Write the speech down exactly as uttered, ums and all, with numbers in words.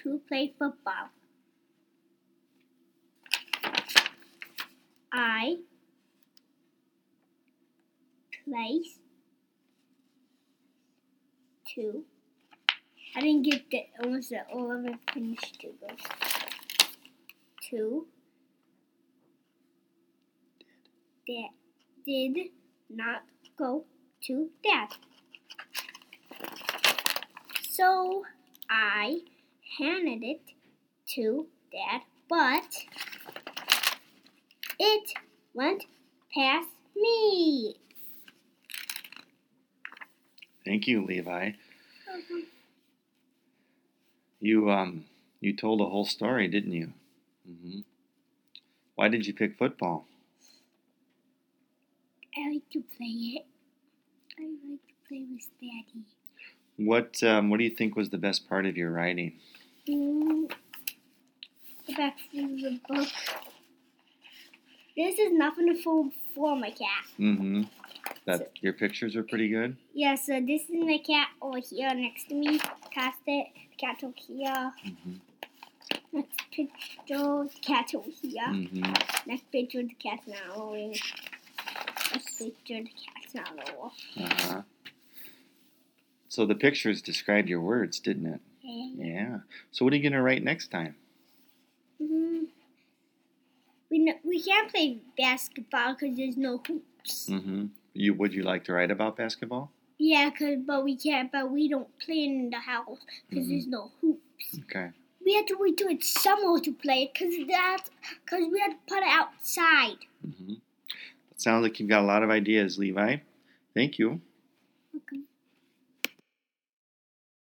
to play football. I place to. I didn't get the almost the all of it finished to go. To. Dad did not go to Dad. So I handed it to Dad, but it went past me. Thank you, Levi. Mm-hmm. You um you told a whole story, didn't you? Mm-hmm. Why did you pick football? I like to play it. I like to play with Daddy. What um, what do you think was the best part of your writing? Mm, the back of the book. This is nothing for for my cat. Mm-hmm. That So, your pictures are pretty good. yeah, so this is my cat over here next to me. Cast it. The cat over here. Mm-hmm. Next picture, the cat over here. Mm-hmm. Next picture, the cat's not rolling. Next picture, the cat's not rolling. Uh-huh. So the pictures described your words, didn't it? Okay. Yeah. So what are you gonna write next time? Mm-hmm. We no, we can't play basketball because there's no hoops. Mm-hmm. You would you like to write about basketball? Yeah, cause but we can't. But we don't play in the house because Mhm. there's no hoops. Okay. We have to wait till it's summer to play it because that because we have to put it outside. Mm-hmm. It sounds like you've got a lot of ideas, Levi. Thank you. Okay.